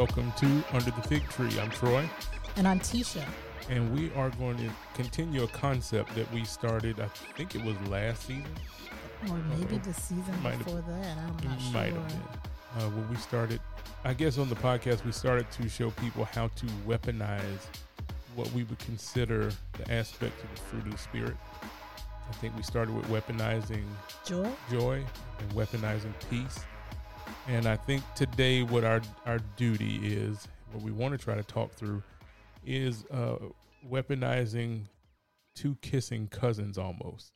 welcome to Under the Fig Tree. I'm Troy. And I'm Tisha. And we are going to continue a concept that we started, I think it was last season. Or maybe the season before that. I'm not sure. Might have been. When we started, I guess on the podcast, we started to show people how to weaponize what we would consider the aspects of the fruit of the Spirit. I think we started with weaponizing joy and weaponizing peace. And I think today what our duty is, what we want to try to talk through, is weaponizing two kissing cousins almost.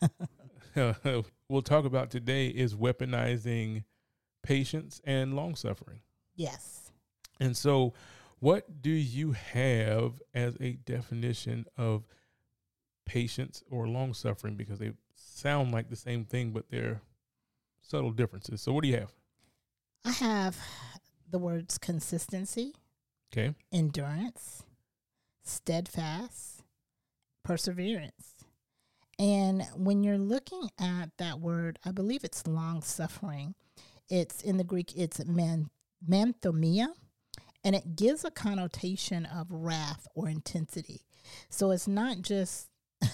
We'll talk about today is weaponizing patience and long suffering. Yes. And so what do you have as a definition of patience or long suffering? Because they sound like the same thing, but they're subtle differences. So what do you have? I have the words consistency, okay, endurance, steadfast, perseverance. And when you're looking at that word, I believe it's long suffering. It's in the Greek, it's manthomia, and it gives a connotation of wrath or intensity. So it's not just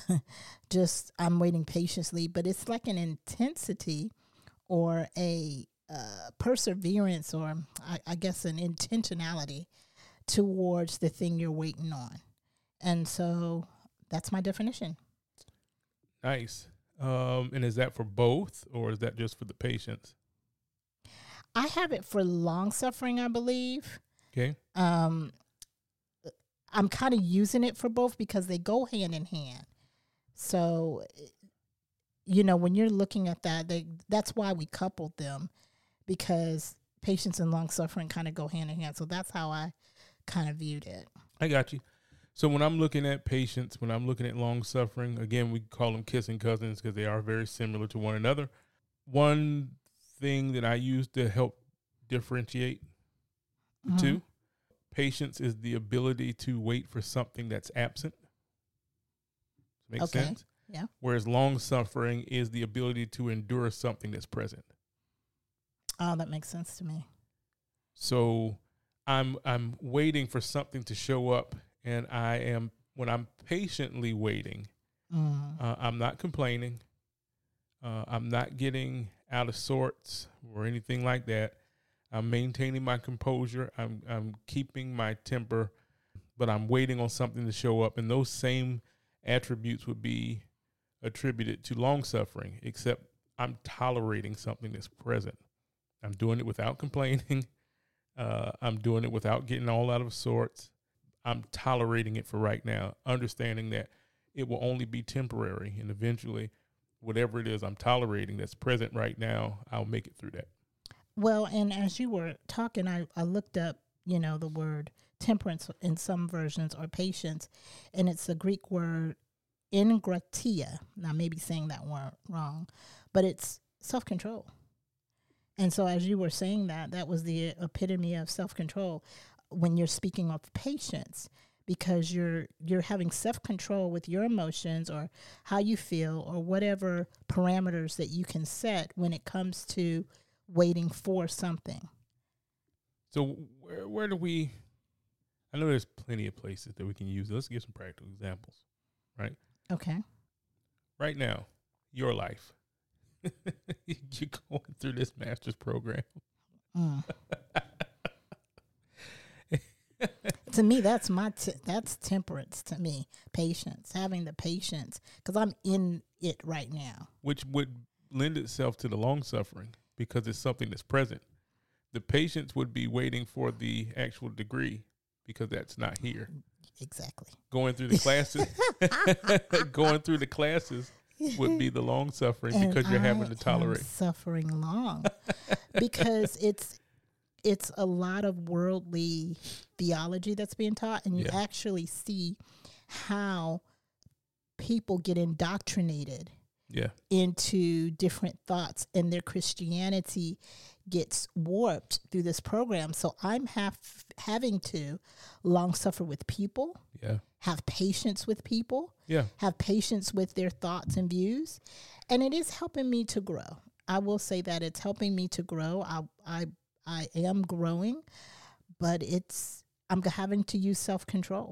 I'm waiting patiently, but it's like an intensity or a perseverance, or I guess an intentionality towards the thing you're waiting on. And so that's my definition. Nice. And is that for both, or is that just for the patience? I have it for long suffering, I believe. Okay. I'm kind of using it for both because they go hand in hand. So, when you're looking at that, that's why we coupled them, because patience and long suffering kind of go hand in hand. So that's how I kind of viewed it. I got you. So when I'm looking at patience, when I'm looking at long suffering, again, we call them kissing cousins because they are very similar to one another. One thing that I use to help differentiate the two, patience is the ability to wait for something that's absent. Makes sense? Yeah. Whereas long suffering is the ability to endure something that's present. Oh, that makes sense to me. So I'm waiting for something to show up, and when I'm patiently waiting, I'm not complaining. I'm not getting out of sorts or anything like that. I'm maintaining my composure. I'm keeping my temper, but I'm waiting on something to show up. And those same attributes would be attributed to long suffering, except I'm tolerating something that's present. I'm doing it without complaining. I'm doing it without getting all out of sorts. I'm tolerating it for right now, understanding that it will only be temporary, and eventually whatever it is I'm tolerating that's present right now, I'll make it through that. Well, and as you were talking, I looked up, the word temperance in some versions, or patience, and it's the Greek word ingratia. Now, maybe saying that word wrong, but it's self-control. And so as you were saying that was the epitome of self-control when you're speaking of patience, because you're having self-control with your emotions or how you feel or whatever parameters that you can set when it comes to waiting for something. So where do we, I know there's plenty of places that we can use. Let's give some practical examples, right? Okay. Right now, your life. You're going through this master's program. To me, that's that's temperance. To me, patience, having the patience, because I'm in it right now. Which would lend itself to the long suffering because it's something that's present. The patience would be waiting for the actual degree because that's not here. Exactly. Going through the classes. Would be the long suffering, and because you're having to tolerate suffering long because it's a lot of worldly theology that's being taught, and you actually see how people get indoctrinated into different thoughts, and their Christianity gets warped through this program. So I'm having to long suffer with people, have patience with people, have patience with their thoughts and views, and it is helping me to grow. I will say that it's helping me to grow. I am growing, but I'm having to use self-control.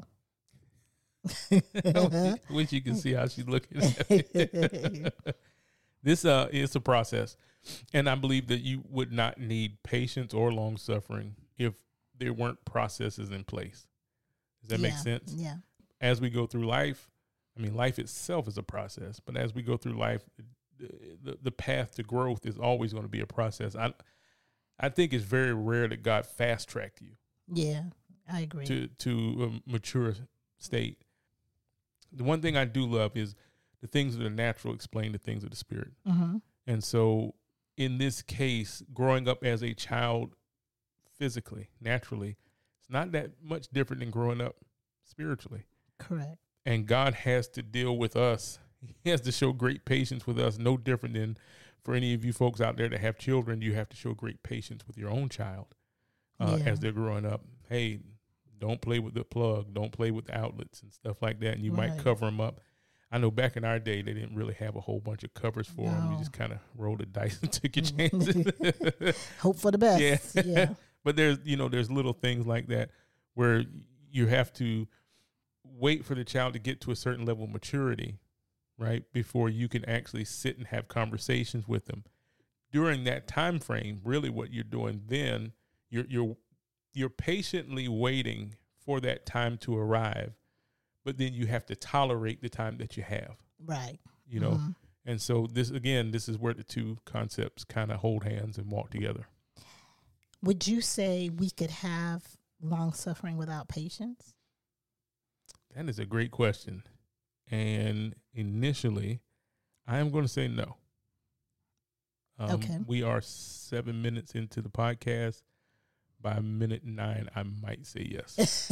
Wish you could see how she's looking at me. This is a process, and I believe that you would not need patience or long suffering if there weren't processes in place. Does that make sense? Yeah. As we go through life, I mean, life itself is a process, but as we go through life, the path to growth is always going to be a process. I think it's very rare that God fast tracked you. Yeah, I agree. To a mature state. The one thing I do love is the things that are natural explain the things of the spirit. Mm-hmm. And so in this case, growing up as a child physically, naturally, it's not that much different than growing up spiritually. Correct. And God has to deal with us. He has to show great patience with us, no different than for any of you folks out there that have children, you have to show great patience with your own child as they're growing up. Hey, don't play with the plug. Don't play with the outlets and stuff like that. And you might cover them up. I know back in our day, they didn't really have a whole bunch of covers for them. You just kind of rolled the dice and took your chances. Hope for the best. Yeah. But there's little things like that where you have to wait for the child to get to a certain level of maturity, right, before you can actually sit and have conversations with them. During that time frame, really what you're doing then, you're patiently waiting for that time to arrive, but then you have to tolerate the time that you have. Right. You know, and so this is where the two concepts kind of hold hands and walk together. Would you say we could have long suffering without patience? That is a great question. And initially, I am going to say no. Okay. We are 7 minutes into the podcast. By minute 9, I might say yes.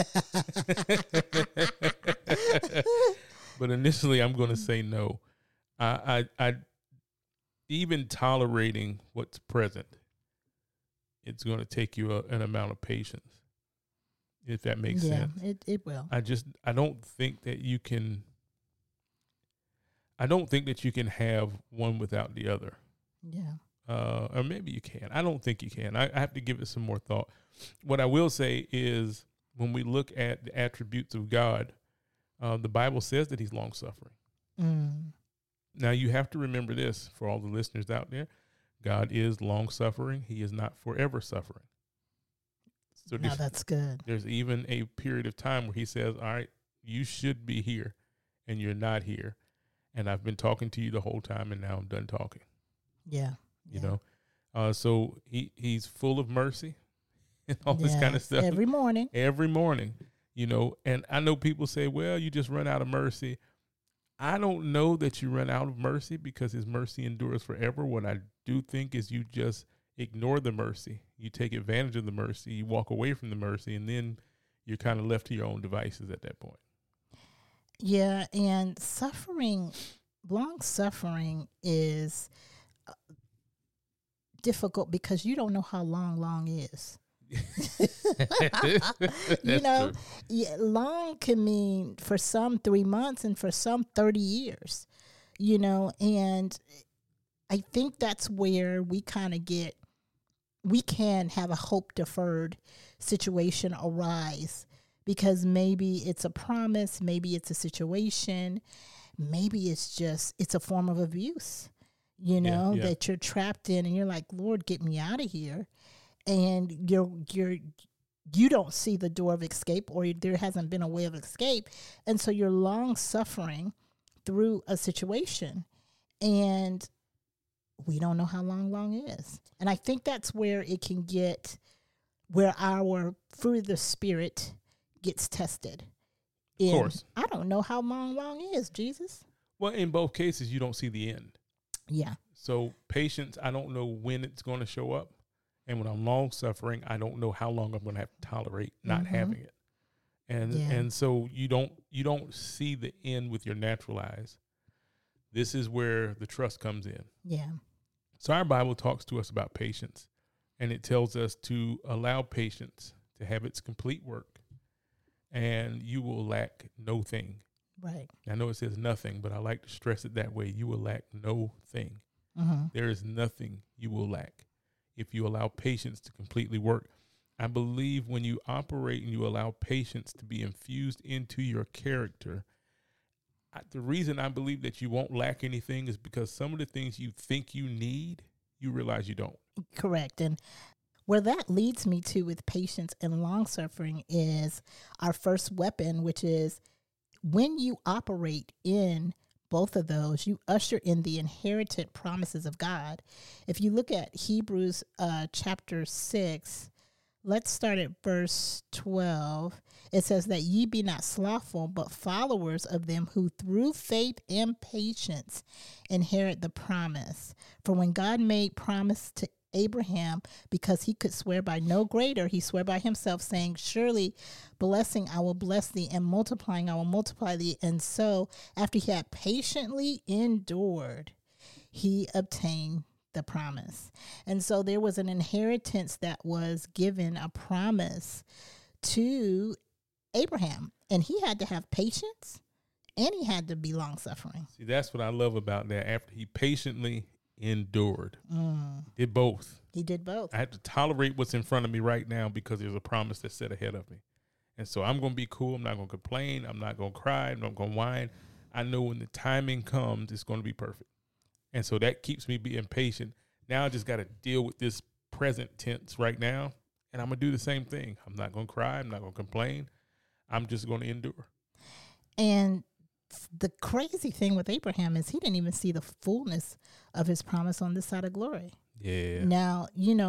But initially, I'm going to say no. I even tolerating what's present, it's going to take you an amount of patience, if that makes sense. Yeah, it will. I don't think that you can have one without the other. Yeah. Or maybe you can. I don't think you can. I have to give it some more thought. What I will say is when we look at the attributes of God, the Bible says that he's long-suffering. Now, you have to remember this for all the listeners out there. God is long-suffering. He is not forever suffering. So now that's good. There's even a period of time where he says, all right, you should be here and you're not here. And I've been talking to you the whole time and now I'm done talking. Yeah. You know, so he's full of mercy and all this kind of stuff. Every morning, you know, and I know people say, well, you just run out of mercy. I don't know that you run out of mercy because his mercy endures forever. What I do think is you just ignore the mercy. You take advantage of the mercy. You walk away from the mercy, and then you're kind of left to your own devices at that point. Yeah, and long suffering is difficult because you don't know how long is. You know, long can mean for some 3 months and for some 30 years, you know, and I think that's where we kind of we can have a hope deferred situation arise because maybe it's a promise, maybe it's a situation, maybe it's a form of abuse, you know, that you're trapped in and you're like, Lord, get me out of here. And you don't see the door of escape, or there hasn't been a way of escape. And so you're long suffering through a situation, and we don't know how long is. And I think that's where it can get, where our fruit of the Spirit gets tested. Of course. I don't know how long is, Jesus. Well, in both cases, you don't see the end. Yeah. So patience, I don't know when it's going to show up. And when I'm long suffering, I don't know how long I'm going to have to tolerate not having it. And so you don't see the end with your natural eyes. This is where the trust comes in. Yeah. So our Bible talks to us about patience, and it tells us to allow patience to have its complete work, and you will lack no thing. Right. I know it says nothing, but I like to stress it that way. You will lack no thing. There is nothing you will lack if you allow patience to completely work. I believe when you operate and you allow patience to be infused into your character, the reason I believe that you won't lack anything is because some of the things you think you need, you realize you don't. Correct. And where that leads me to with patience and long suffering is our first weapon, which is when you operate in both of those, you usher in the inherited promises of God. If you look at Hebrews chapter 6, let's start at verse 12. It says that ye be not slothful, but followers of them who through faith and patience inherit the promise. For when God made promise to Abraham, because he could swear by no greater, he swore by himself, saying, surely blessing I will bless thee, and multiplying I will multiply thee. And so after he had patiently endured, he obtained the promise. And so there was an inheritance that was given, a promise to Abraham, and he had to have patience and he had to be long suffering. See, that's what I love about that. After he patiently endured, did both. He did both. I have to tolerate what's in front of me right now because there's a promise that's set ahead of me. And so I'm going to be cool. I'm not going to complain. I'm not going to cry. I'm not going to whine. I know when the timing comes, it's going to be perfect. And so that keeps me being patient. Now I just got to deal with this present tense right now. And I'm going to do the same thing. I'm not going to cry. I'm not going to complain. I'm just going to endure. And the crazy thing with Abraham is he didn't even see the fullness of his promise on this side of glory. Yeah. Now,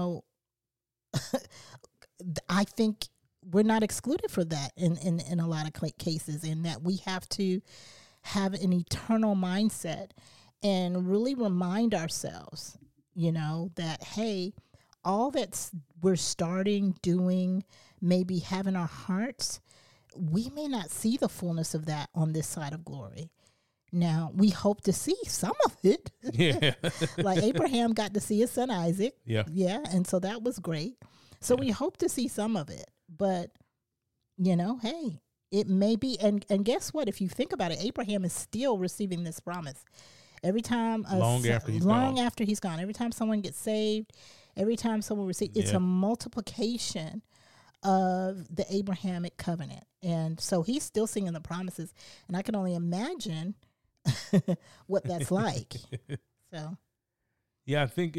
I think we're not excluded for that in a lot of cases, in that we have to have an eternal mindset and really remind ourselves, that, hey, all that we're starting, doing, maybe having our hearts, we may not see the fullness of that on this side of glory. Now, we hope to see some of it. Yeah. Like Abraham got to see his son Isaac. Yeah. Yeah. And so that was great. So we hope to see some of it. But, hey, it may be. And guess what? If you think about it, Abraham is still receiving this promise. Every time. Long after he's gone. Every time someone gets saved, every time someone receives, it's a multiplication of the Abrahamic covenant. And so he's still seeing the promises. And I can only imagine what that's like. So, yeah, I think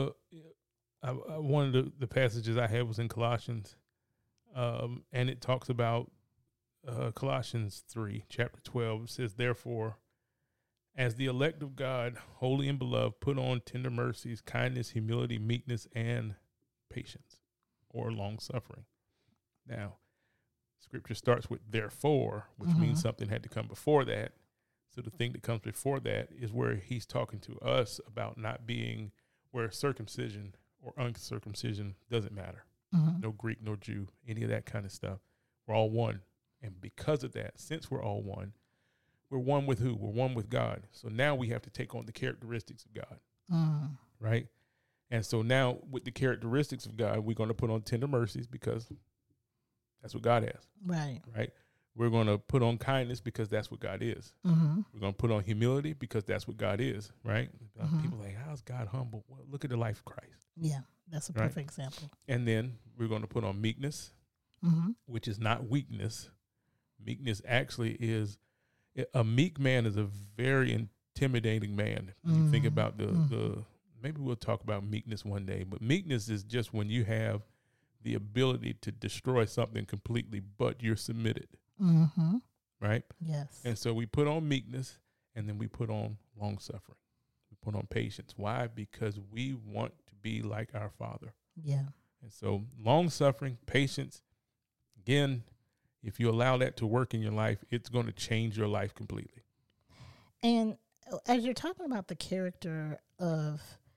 one of the passages I had was in Colossians, and it talks about Colossians 3, chapter 12. It says, therefore, as the elect of God, holy and beloved, put on tender mercies, kindness, humility, meekness, and patience, or long suffering. Now, Scripture starts with therefore, which means something had to come before that. So the thing that comes before that is where he's talking to us about not being where circumcision or uncircumcision doesn't matter. No Greek, no Jew, any of that kind of stuff. We're all one. And because of that, since we're all one, we're one with who? We're one with God. So now we have to take on the characteristics of God. Right? And so now with the characteristics of God, we're going to put on tender mercies because that's what God has. Right. Right? We're going to put on kindness because that's what God is. We're going to put on humility because that's what God is. Right? People are like, how's God humble? Well, look at the life of Christ. Yeah, that's a perfect example. And then we're going to put on meekness, which is not weakness. Meekness actually is, a meek man is a very intimidating man. You think about the maybe we'll talk about meekness one day, but meekness is just when you have the ability to destroy something completely, but you're submitted. Right? Yes. And so we put on meekness, and then we put on long suffering. We put on patience. Why? Because we want to be like our Father. Yeah. And so long suffering, patience, again, if you allow that to work in your life, it's going to change your life completely. And as you're talking about the character of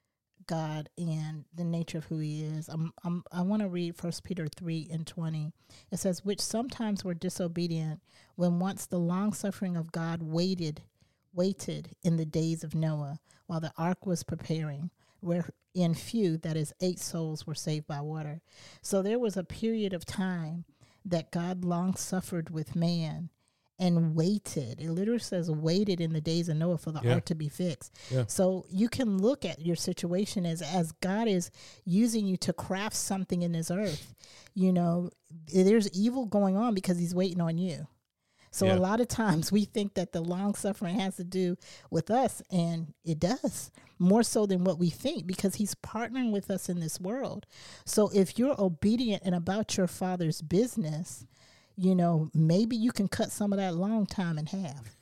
God and the nature of who he is, I want to read 1 Peter 3:20. It says, which sometimes were disobedient when once the long suffering of God waited in the days of Noah while the ark was preparing, wherein few, that is 8 souls, were saved by water. So there was a period of time that God long suffered with man, and waited. It literally says waited in the days of Noah for the ark to be fixed. Yeah. So you can look at your situation as God is using you to craft something in this earth. You know, there's evil going on because he's waiting on you. So a lot of times we think that the long suffering has to do with us, and it does, more so than what we think, because he's partnering with us in this world. So if you're obedient and about your Father's business, you know, maybe you can cut some of that long time in half.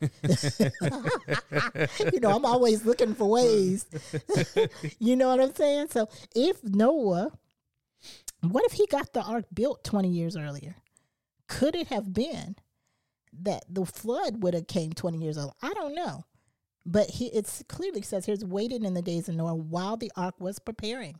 You know, I'm always looking for ways. You know what I'm saying? So if Noah, what if he got the ark built 20 years earlier? Could it have been that the flood would have came 20 years old? I don't know. But it clearly says here's waited in the days of Noah while the ark was preparing.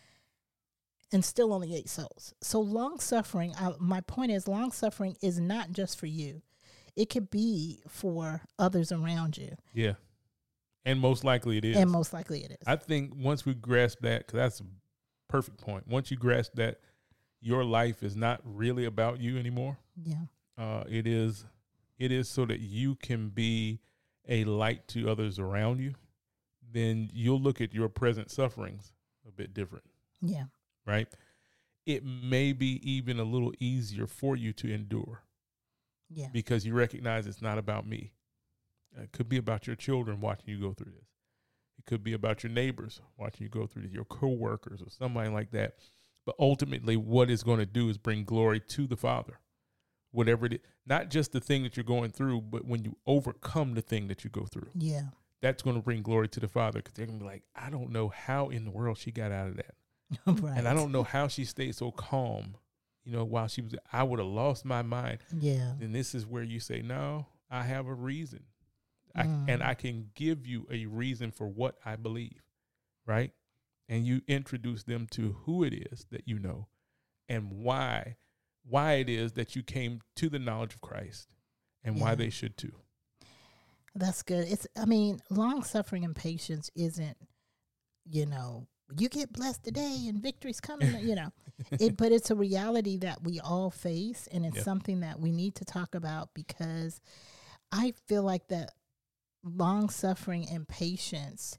And still only 8 souls. So long suffering, my point is long suffering is not just for you. It could be for others around you. Yeah. And most likely it is. I think once we grasp that, because that's a perfect point. Once you grasp that your life is not really about you anymore. Yeah. It is so that you can be a light to others around you. Then you'll look at your present sufferings a bit different. Yeah. Right? It may be even a little easier for you to endure. Yeah. Because you recognize it's not about me. It could be about your children watching you go through this. It could be about your neighbors watching you go through this, your coworkers or somebody like that. But ultimately, what it's going to do is bring glory to the Father. Whatever it is, not just the thing that you're going through, but when you overcome the thing that you go through. Yeah. That's going to bring glory to the Father, because they're going to be like, I don't know how in the world she got out of that. Right. And I don't know how she stayed so calm, you know, while she was, I would have lost my mind. Yeah. And this is where you say, no, I have a reason. And I can give you a reason for what I believe, right? And you introduce them to who it is that you know and why it is that you came to the knowledge of Christ and why they should too. That's good. Long suffering and patience isn't, you know, you get blessed today and victory's coming, you know. But it's a reality that we all face, and it's something that we need to talk about, because I feel like that long suffering and patience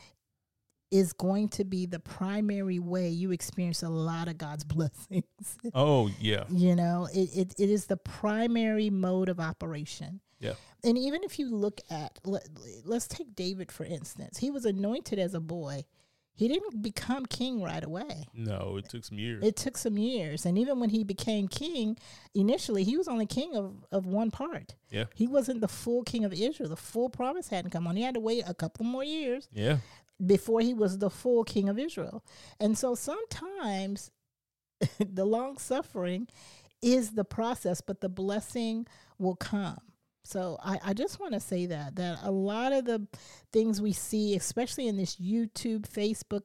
is going to be the primary way you experience a lot of God's blessings. Oh, yeah. You know, it is the primary mode of operation. Yeah. And even if you look at, let's take David, for instance. He was anointed as a boy. He didn't become king right away. No, it took some years. It took some years. And even when he became king, initially, he was only king of one part. Yeah. He wasn't the full king of Israel. The full promise hadn't come on. He had to wait a couple more years. Yeah. Before he was the full king of Israel. And so sometimes the long suffering is the process, but the blessing will come. So I just want to say that a lot of the things we see, especially in this YouTube, Facebook,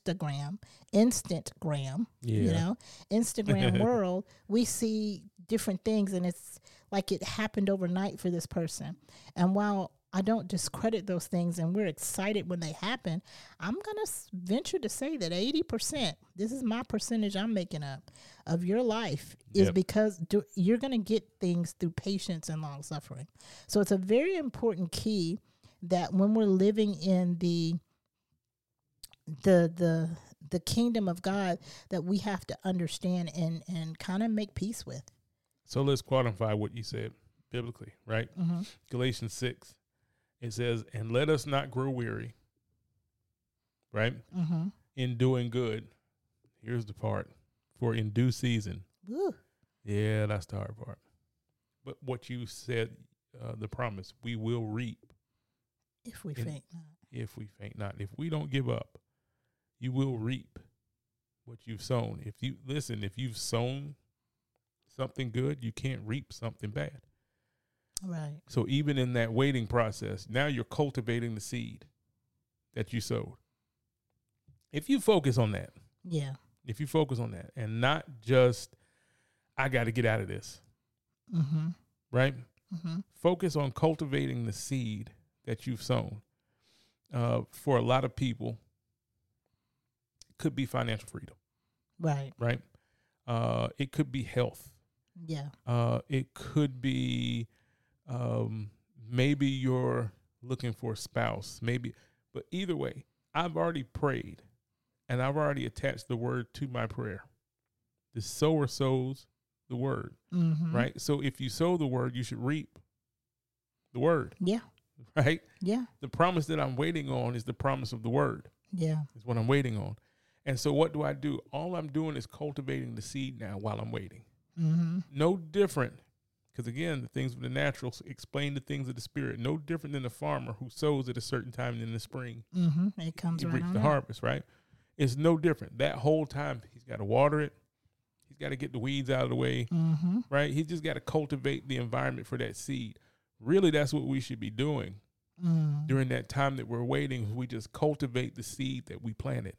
Instagram, you know, Instagram world, we see different things, and it's like it happened overnight for this person. And while I don't discredit those things, and we're excited when they happen, I'm going to venture to say that 80%, this is my percentage I'm making up, of your life is because you're going to get things through patience and long suffering. So it's a very important key that when we're living in the kingdom of God, that we have to understand and kind of make peace with. So let's quantify what you said biblically, right? Mm-hmm. Galatians 6. It says, and let us not grow weary, right? Mm-hmm. In doing good. Here's the part. For in due season. Woo. Yeah, that's the hard part. But what you said, the promise, we will reap. If we faint not. If we faint not. If we don't give up, you will reap what you've sown. If you've sown something good, you can't reap something bad. Right. So even in that waiting process, now you're cultivating the seed that you sowed. If you focus on that. Yeah. If you focus on that and not just, I got to get out of this. Mm-hmm. Right? Mm-hmm. Focus on cultivating the seed that you've sown. For a lot of people, it could be financial freedom. Right. Right? It could be health. Yeah. It could be Maybe you're looking for a spouse, but either way, I've already prayed and I've already attached the word to my prayer. The sower sows the word, right? So if you sow the word, you should reap the word. Yeah. Right? Yeah. The promise that I'm waiting on is the promise of the word. Yeah. Is what I'm waiting on. And so what do? All I'm doing is cultivating the seed now while I'm waiting. No different. Because again, the things of the natural explain the things of the spirit. No different than a farmer who sows at a certain time in the spring. It comes he right reaps on the out. harvest, right? It's no different. That whole time, he's got to water it. He's got to get the weeds out of the way, right? He's just got to cultivate the environment for that seed. Really, that's what we should be doing during that time that we're waiting. We just cultivate the seed that we planted.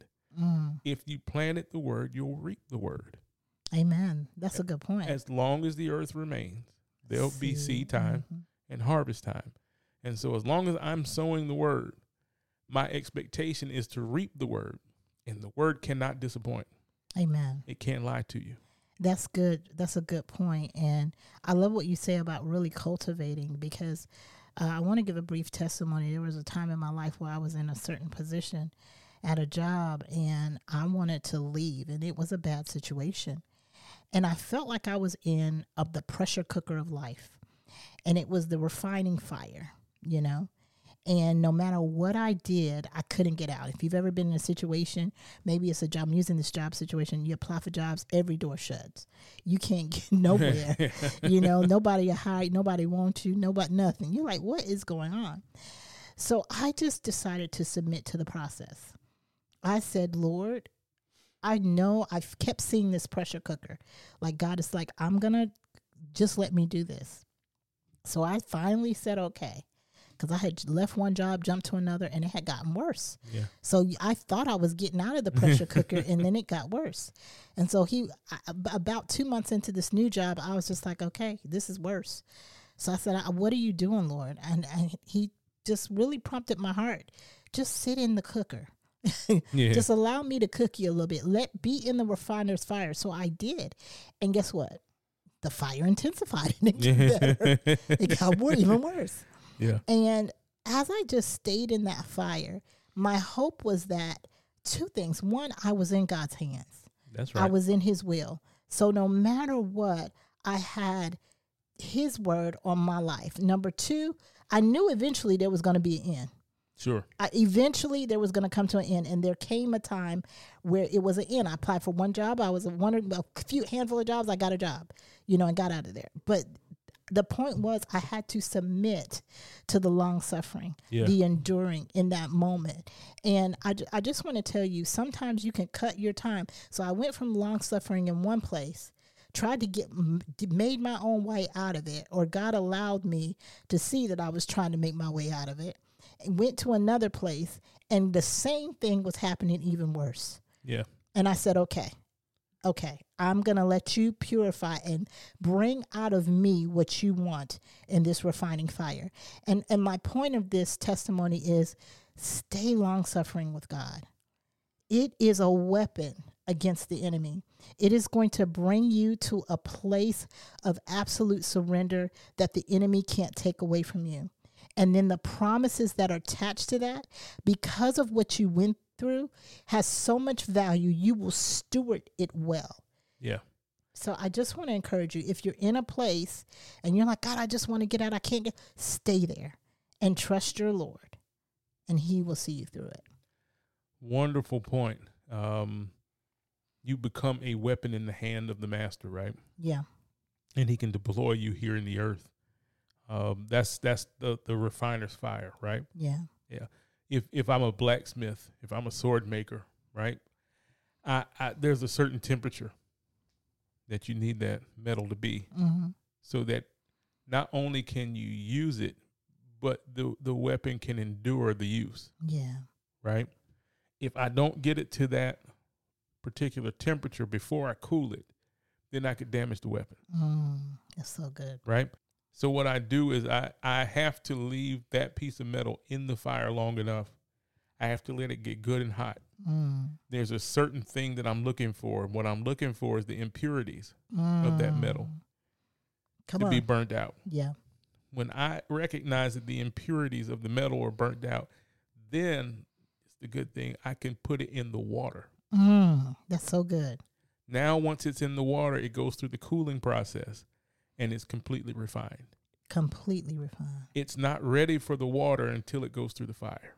If you planted the word, you'll reap the word. Amen. That's a good point. As long as the earth remains, there'll be seed time and harvest time. And so as long as I'm sowing the word, my expectation is to reap the word. And the word cannot disappoint. Amen. It can't lie to you. That's good. That's a good point. And I love what you say about really cultivating, because I want to give a brief testimony. There was a time in my life where I was in a certain position at a job and I wanted to leave, and it was a bad situation. And I felt like I was in the pressure cooker of life, and it was the refining fire, you know. And no matter what I did, I couldn't get out. If you've ever been in a situation, maybe it's a job, I'm using this job situation, you apply for jobs, every door shuts. You can't get nowhere. You know, nobody hired, nobody wants you, nobody, nothing. You're like, what is going on? So I just decided to submit to the process. I said, Lord, I know I've kept seeing this pressure cooker. Like, God is like, I'm going to just let me do this. So I finally said, okay. Because I had left one job, jumped to another, and it had gotten worse. Yeah. So I thought I was getting out of the pressure cooker, and then it got worse. And so about 2 months into this new job, I was just like, okay, this is worse. So I said, what are you doing, Lord? And he just really prompted my heart. Just sit in the cooker. Just allow me to cook you a little bit. Be in the refiner's fire. So I did. And guess what? The fire intensified, and it got better. It got even worse. Yeah. And as I just stayed in that fire, my hope was that two things. One, I was in God's hands. That's right. I was in his will. So no matter what, I had his word on my life. Number two, I knew eventually there was going to be an end. Sure. Eventually there was going to come to an end. And there came a time where it was an end. I applied for one job. I was a handful of jobs. I got a job, and got out of there. But the point was, I had to submit to the long suffering, the enduring in that moment. And I just want to tell you, sometimes you can cut your time. So I went from long suffering in one place, tried to made my own way out of it, or God allowed me to see that I was trying to make my way out of it, and went to another place, and the same thing was happening, even worse. Yeah. And I said, okay, I'm going to let you purify and bring out of me what you want in this refining fire. And my point of this testimony is, stay long-suffering with God. It is a weapon against the enemy. It is going to bring you to a place of absolute surrender that the enemy can't take away from you. And then the promises that are attached to that, because of what you went through, has so much value, you will steward it well. Yeah. So I just want to encourage you, if you're in a place and you're like, God, I just want to get out, I can't get, stay there and trust your Lord, and he will see you through it. Wonderful point. You become a weapon in the hand of the master, right? Yeah. And he can deploy you here in the earth. That's the refiner's fire, right? Yeah. Yeah. If I'm a blacksmith, if I'm a sword maker, right, there's a certain temperature that you need that metal to be, so that not only can you use it, but the weapon can endure the use. Yeah. Right? If I don't get it to that particular temperature before I cool it, then I could damage the weapon. That's so good. Right? So what I do is I have to leave that piece of metal in the fire long enough. I have to let it get good and hot. There's a certain thing that I'm looking for. What I'm looking for is the impurities of that metal to be burnt out. Yeah. when I recognize that the impurities of the metal are burnt out, then it's the good thing. I can put it in the water. That's so good. Now, once it's in the water, it goes through the cooling process and it's completely refined. Completely refined. It's not ready for the water until it goes through the fire.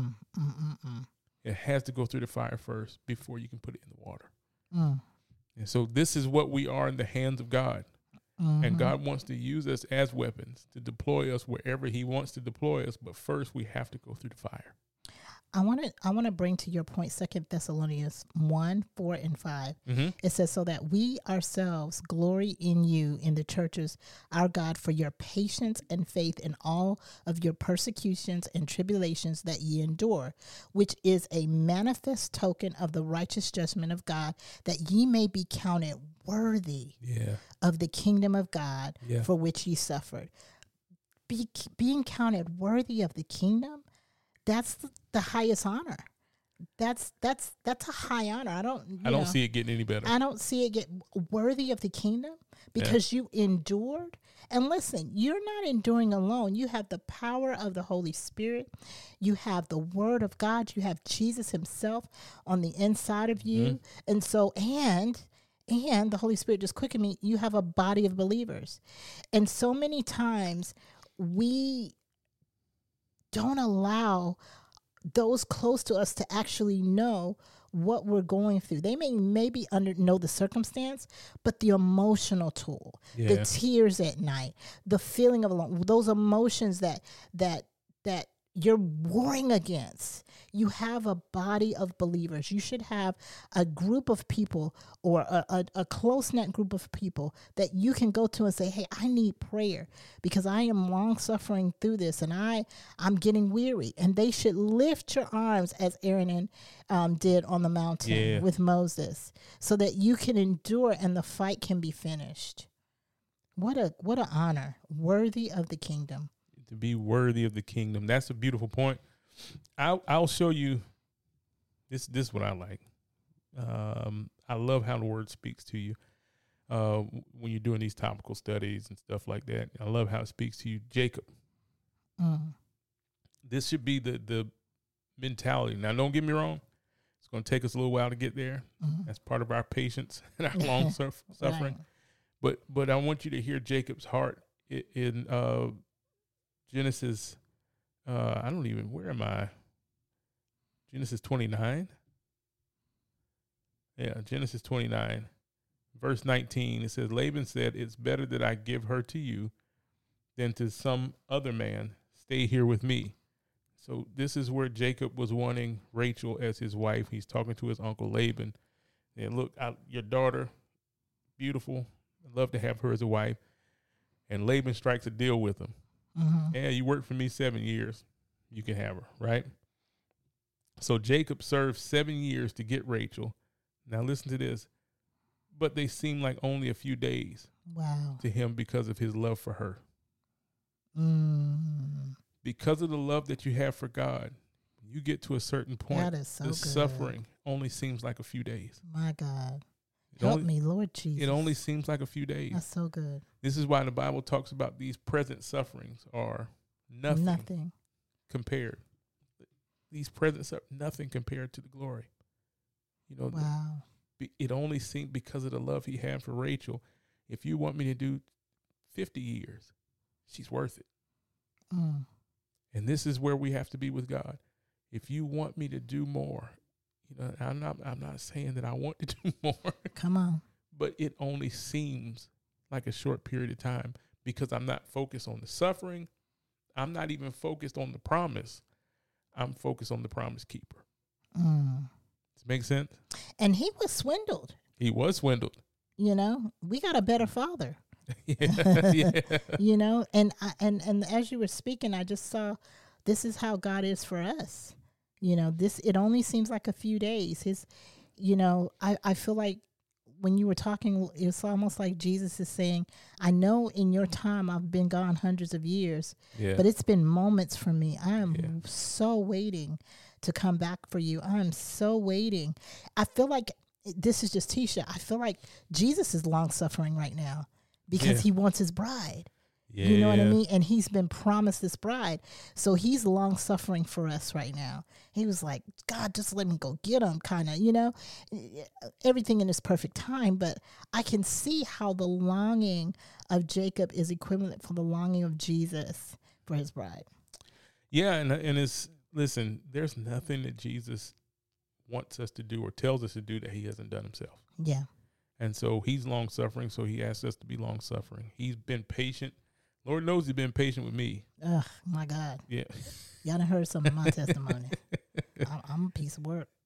It has to go through the fire first before you can put it in the water. And so this is what we are in the hands of God. And God wants to use us as weapons to deploy us wherever he wants to deploy us. But first, we have to go through the fire. I want to bring to your point 2 Thessalonians 1, 4, and 5. It says, so that we ourselves glory in you in the churches, our God, for your patience and faith in all of your persecutions and tribulations that ye endure, which is a manifest token of the righteous judgment of God, that ye may be counted worthy of the kingdom of God for which ye suffered. Being counted worthy of the kingdom, that's the highest honor. That's a high honor. I don't see it getting any better. I don't see it get worthy of the kingdom because you endured. And listen, you're not enduring alone. You have the power of the Holy Spirit. You have the Word of God. You have Jesus himself on the inside of you. And so, and the Holy Spirit just quickened me, you have a body of believers. And so many times we don't allow those close to us to actually know what we're going through. They may maybe know the circumstance, but the emotional toll, the tears at night, the feeling of alone, those emotions that you're warring against. You have a body of believers. You should have a group of people or a close-knit group of people that you can go to and say, hey, I need prayer because I am long-suffering through this and I'm getting weary. And they should lift your arms as Aaron did on the mountain with Moses so that you can endure and the fight can be finished. What an honor, worthy of the kingdom. To be worthy of the kingdom. That's a beautiful point. I'll show you. This is what I like. I love how the word speaks to you when you're doing these topical studies and stuff like that. I love how it speaks to you. Jacob. This should be the mentality. Now, don't get me wrong. It's going to take us a little while to get there. That's part of our patience and our long suffering. Right. But I want you to hear Jacob's heart in Genesis, where am I? Genesis 29. Yeah, Genesis 29, verse 19. It says, Laban said, it's better that I give her to you than to some other man. Stay here with me. So this is where Jacob was wanting Rachel as his wife. He's talking to his uncle Laban. And look, your daughter, beautiful. I'd love to have her as a wife. And Laban strikes a deal with him. Yeah, you worked for me 7 years. You can have her, right? So Jacob served 7 years to get Rachel. Now listen to this. But they seem like only a few days to him because of his love for her. Because of the love that you have for God, you get to a certain point, the suffering only seems like a few days. My God. Help me, Lord Jesus. It only seems like a few days. That's so good. This is why the Bible talks about these present sufferings are nothing compared. These present sufferings, nothing compared to the glory. It only seemed because of the love he had for Rachel. If you want me to do 50 years, she's worth it. And this is where we have to be with God. If you want me to do more, I'm not saying that I want to do more. Come on. But it only seems like a short period of time because I'm not focused on the suffering. I'm not even focused on the promise. I'm focused on the promise keeper. Does it make sense? And he was swindled. He was swindled. We got a better father. Yeah. And as you were speaking, I just saw this is how God is for us. It only seems like a few days. I feel like when you were talking, it's almost like Jesus is saying, I know in your time I've been gone hundreds of years, but it's been moments for me. I am so waiting to come back for you. I'm so waiting. I feel like this is just Tisha. I feel like Jesus is long suffering right now because he wants his bride. You know what I Yeah. mean? And he's been promised this bride. So he's long suffering for us right now. He was like, God, just let me go get him, kind of, everything in its perfect time. But I can see how the longing of Jacob is equivalent for the longing of Jesus for his bride. Yeah, and it's, listen, there's nothing that Jesus wants us to do or tells us to do that he hasn't done himself. Yeah. And so he's long suffering, so he asks us to be long suffering. He's been patient. Lord knows he's been patient with me. Ugh, my God. Yeah. Y'all done heard some of my testimony. I'm a piece of work.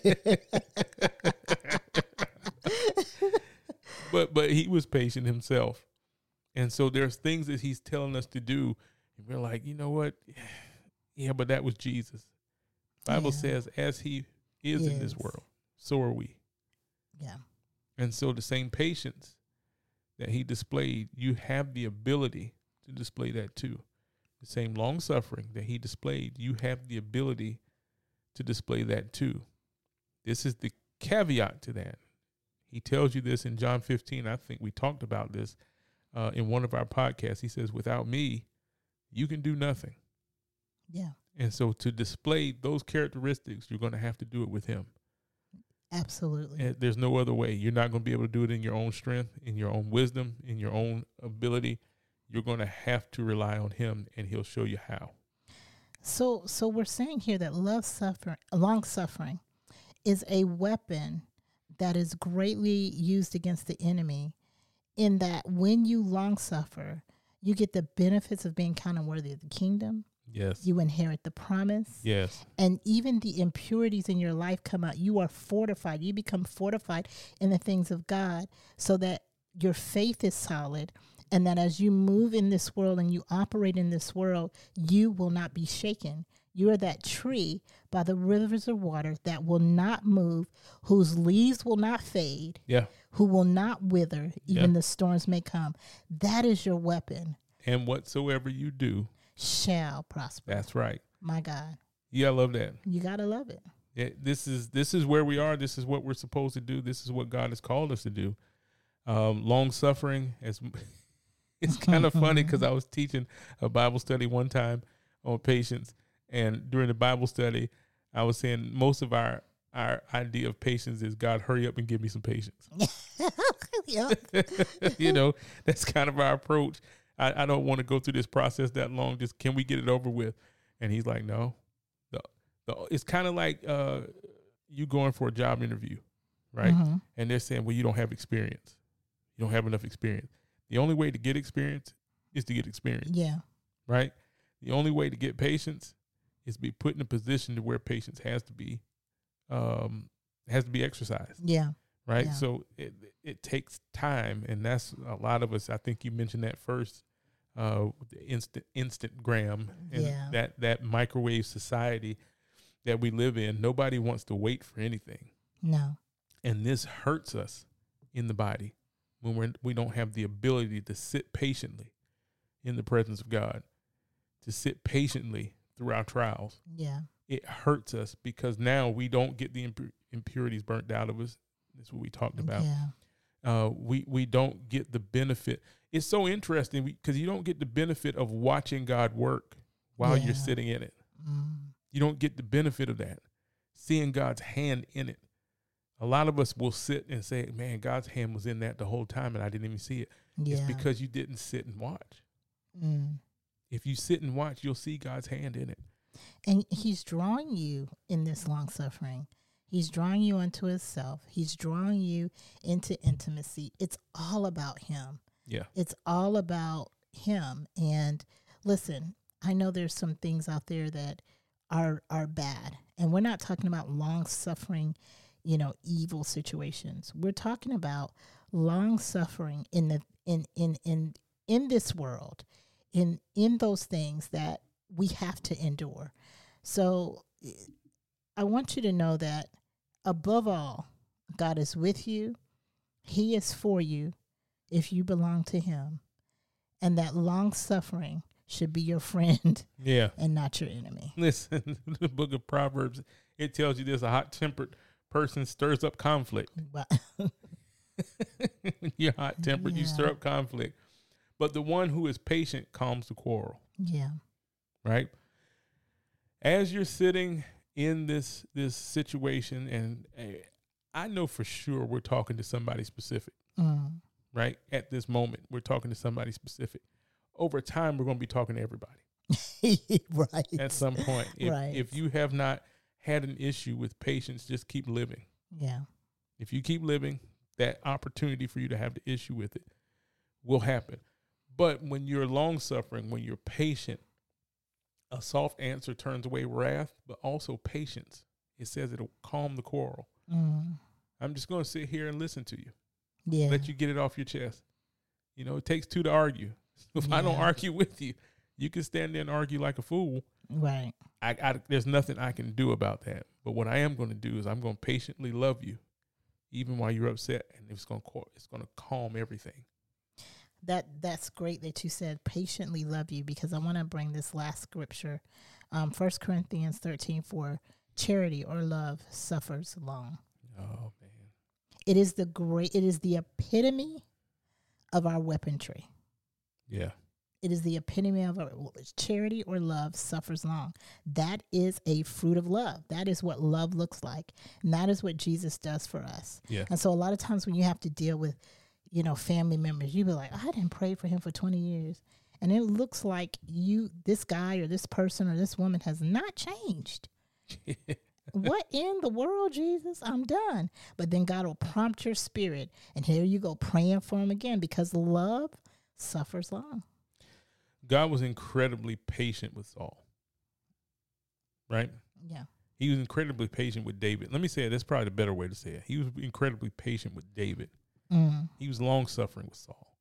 But he was patient himself. And so there's things that he's telling us to do. And we're like, you know what? Yeah, but that was Jesus. Bible says, as he is in this world, so are we. Yeah. And so the same patience that he displayed, you have the ability to display that too. The same long suffering that he displayed, you have the ability to display that too. This is the caveat to that. He tells you this in John 15. I think we talked about this in one of our podcasts. He says, without me, you can do nothing. Yeah. And so to display those characteristics, you're going to have to do it with him. Absolutely. And there's no other way. You're not going to be able to do it in your own strength, in your own wisdom, in your own ability. You're going to have to rely on him, and he'll show you how. So we're saying here that long suffering is a weapon that is greatly used against the enemy, in that when you long suffer, you get the benefits of being counted worthy of the kingdom. Yes. You inherit the promise. Yes. And even the impurities in your life come out. You are fortified. You become fortified in the things of God, so that your faith is solid, and that as you move in this world and you operate in this world, you will not be shaken. You are that tree by the rivers of water that will not move, whose leaves will not fade, Yeah. who will not wither, even the storms may come. That is your weapon. And whatsoever you do Shall prosper. That's right. My God. Yeah, I love that. You got to love it. Yeah, this is where we are. This is what we're supposed to do. This is what God has called us to do. Long suffering, it's kind of funny because I was teaching a Bible study one time on patience, and during the Bible study, I was saying most of our idea of patience is, God, hurry up and give me some patience. That's kind of our approach. I don't want to go through this process that long. Just, can we get it over with? And he's like, no. It's kind of like you going for a job interview, right? Mm-hmm. And they're saying, well, you don't have experience. You don't have enough experience. The only way to get experience is to get experience. Yeah. Right? The only way to get patience is to be put in a position to where patience has to be exercised. Yeah. Right? Yeah. So it takes time, and that's a lot of us. I think you mentioned that first, the Instagram and that microwave society that we live in. Nobody wants to wait for anything. No. And this hurts us in the body when we don't have the ability to sit patiently in the presence of God, to sit patiently through our trials. Yeah. It hurts us because now we don't get the impurities burnt out of us. That's what we talked about. Yeah. We don't get the benefit. It's so interesting because you don't get the benefit of watching God work while you're sitting in it. Mm. You don't get the benefit of that, seeing God's hand in it. A lot of us will sit and say, man, God's hand was in that the whole time and I didn't even see it. Yeah. It's because you didn't sit and watch. Mm. If you sit and watch, you'll see God's hand in it. And he's drawing you in this long suffering. He's drawing you unto himself. He's drawing you into intimacy. It's all about him. Yeah. It's all about him. And listen, I know there's some things out there that are bad. And we're not talking about long suffering, evil situations. We're talking about long suffering in this world, in those things that we have to endure. So I want you to know that above all, God is with you. He is for you if you belong to him. And that long suffering should be your friend and not your enemy. Listen, the book of Proverbs, it tells you this: a hot-tempered person stirs up conflict. When you're hot-tempered, you stir up conflict. But the one who is patient calms the quarrel. Yeah. Right? As you're sitting in this situation, and I know for sure we're talking to somebody specific, right? At this moment, we're talking to somebody specific. Over time, we're going to be talking to everybody. Right. At some point. If you have not had an issue with patience, just keep living. Yeah. If you keep living, that opportunity for you to have the issue with it will happen. But when you're long-suffering, when you're patient, a soft answer turns away wrath, but also patience. It says it'll calm the quarrel. I'm just going to sit here and listen to you. Yeah. Let you get it off your chest. You know, it takes two to argue. If I don't argue with you, you can stand there and argue like a fool. Right. There's nothing I can do about that. But what I am going to do is I'm going to patiently love you, even while you're upset, and it's going to calm everything. That's great that you said patiently love you, because I want to bring this last scripture, 1 Corinthians 13:4. Charity or love suffers long. Oh man! It is the epitome of our weaponry. Yeah. It is the epitome of our charity or love suffers long. That is a fruit of love. That is what love looks like, and that is what Jesus does for us. Yeah. And so a lot of times when you have to deal with, family members, you be like, I didn't pray for him for 20 years. And it looks like this guy or this person or this woman has not changed. What in the world, Jesus? I'm done. But then God will prompt your spirit, and here you go praying for him again, because love suffers long. God was incredibly patient with Saul. Right? Yeah. He was incredibly patient with David. Let me say it. That's probably the better way to say it. He was incredibly patient with David. He was long-suffering with Saul.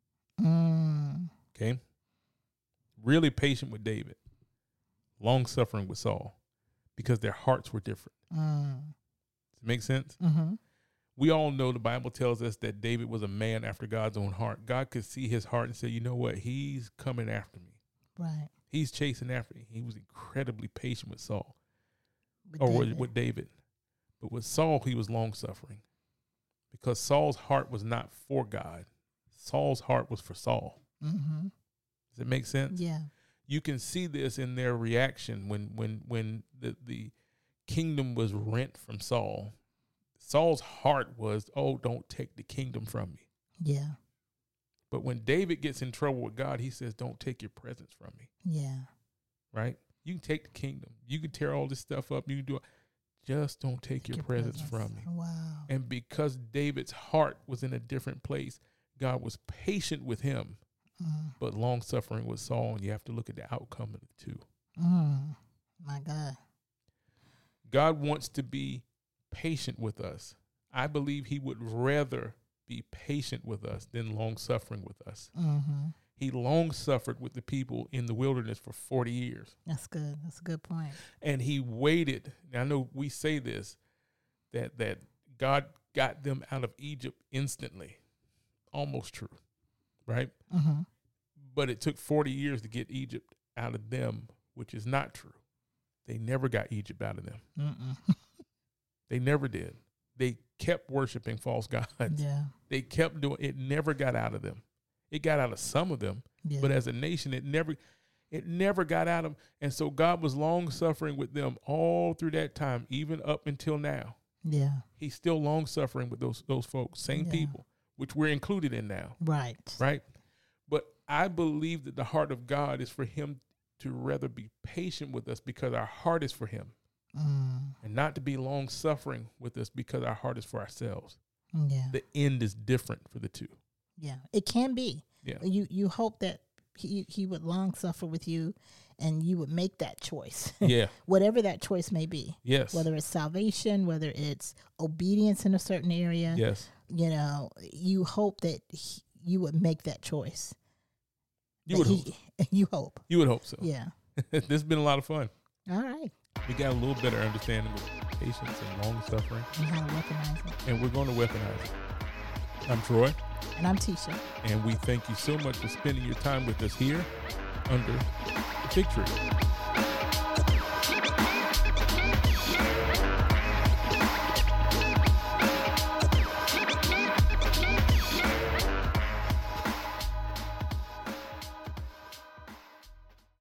Okay? Really patient with David. Long-suffering with Saul. Because their hearts were different. Does it make sense? Mm-hmm. We all know the Bible tells us that David was a man after God's own heart. God could see his heart and say, you know what? He's coming after me. Right. He's chasing after me. He was incredibly patient with Saul. With David. But with Saul, he was long-suffering. Because Saul's heart was not for God. Saul's heart was for Saul. Mm-hmm. Does it make sense? Yeah. You can see this in their reaction when the kingdom was rent from Saul. Saul's heart was, oh, don't take the kingdom from me. Yeah. But when David gets in trouble with God, he says, don't take your presence from me. Yeah. Right? You can take the kingdom. You can tear all this stuff up. You can do it. Just don't take your presence from me. Wow. And because David's heart was in a different place, God was patient with him, but long-suffering with Saul. And you have to look at the outcome of the two. My God. God wants to be patient with us. I believe he would rather be patient with us than long-suffering with us. He long-suffered with the people in the wilderness for 40 years. That's good. That's a good point. And he waited. Now, I know we say this, that God got them out of Egypt instantly. Almost true, right? But it took 40 years to get Egypt out of them, which is not true. They never got Egypt out of them. They never did. They kept worshiping false gods. Yeah. They kept doing it. Never got out of them. It got out of some of them, but as a nation, it never got out of them. And so God was long suffering with them all through that time, even up until now. Yeah. He's still long suffering with those folks, same people, which we're included in now. Right. Right. But I believe that the heart of God is for him to rather be patient with us because our heart is for him, and not to be long suffering with us because our heart is for ourselves. Yeah. The end is different for the two. Yeah, it can be. Yeah. You hope that he would long suffer with you, and you would make that choice. Yeah. Whatever that choice may be. Yes. Whether it's salvation, whether it's obedience in a certain area. Yes. You hope that you would make that choice. You would hope. You hope. You would hope so. Yeah. This has been a lot of fun. All right. We got a little better understanding of patience and long suffering. And how to weaponize it. And we're going to weaponize it. I'm Troy. And I'm Tisha. And we thank you so much for spending your time with us here under the Fig Tree.